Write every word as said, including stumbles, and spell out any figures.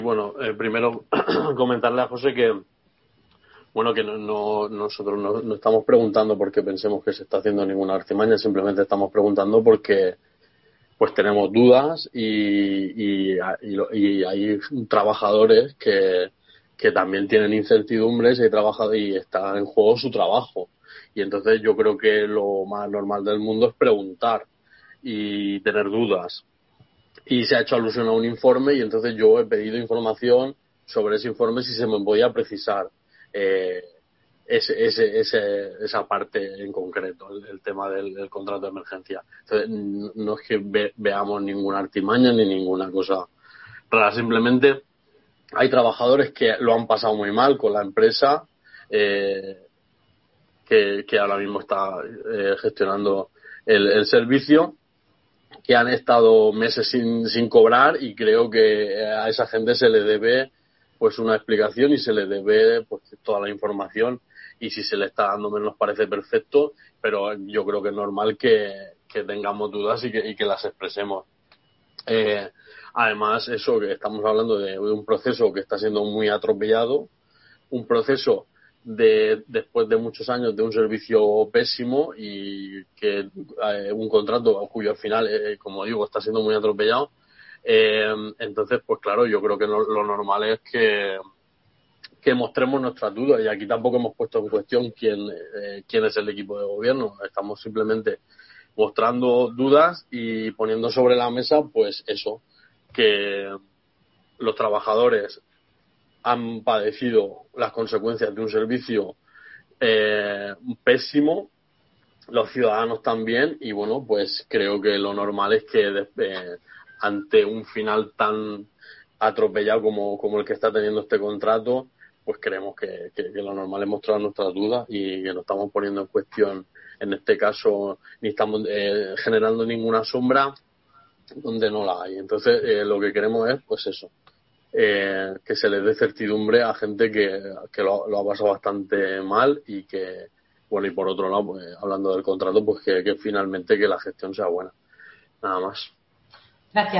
Bueno, eh, primero comentarle a José que, bueno, que no, no- nosotros no, no estamos preguntando porque pensemos que se está haciendo ninguna artimaña, simplemente estamos preguntando porque pues tenemos dudas y, y, y lo- y hay trabajadores que, que también tienen incertidumbres y, trabaja, y está en juego su trabajo. Y entonces yo creo que lo más normal del mundo es preguntar y tener dudas. Y se ha hecho alusión a un informe y entonces yo he pedido información sobre ese informe si se me podía precisar eh, ese, ese, ese, esa parte en concreto, el, el tema del, del contrato de emergencia. Entonces, no es que ve, veamos ninguna artimaña ni ninguna cosa rara, simplemente hay trabajadores que lo han pasado muy mal con la empresa eh, que, que ahora mismo está eh, gestionando el, el servicio, que han estado meses sin, sin cobrar, y creo que a esa gente se le debe pues una explicación y se le debe pues toda la información, y si se le está dando menos nos parece perfecto, pero yo creo que es normal que, que tengamos dudas y que, y que las expresemos. Eh, además, eso, que estamos hablando de, de un proceso que está siendo muy atropellado, un proceso de después de muchos años de un servicio pésimo y que eh, un contrato cuyo final, eh, como digo, está siendo muy atropellado. Eh, entonces, pues claro, yo creo que no, lo normal es que, que mostremos nuestras dudas, y aquí tampoco hemos puesto en cuestión quién, eh, quién es el equipo de gobierno. Estamos simplemente mostrando dudas y poniendo sobre la mesa pues eso, que los trabajadores han padecido las consecuencias de un servicio eh, pésimo, los ciudadanos también, y bueno, pues creo que lo normal es que eh, ante un final tan atropellado como, como el que está teniendo este contrato, pues creemos que, que, que lo normal es mostrar nuestras dudas y que no estamos poniendo en cuestión, en este caso, ni estamos eh, generando ninguna sombra donde no la hay. Entonces, eh, lo que queremos es, pues eso, eh, que se les dé certidumbre a gente que, que lo, lo ha pasado bastante mal, y que, bueno, y por otro lado, pues, hablando del contrato, pues que, que finalmente que la gestión sea buena. Nada más.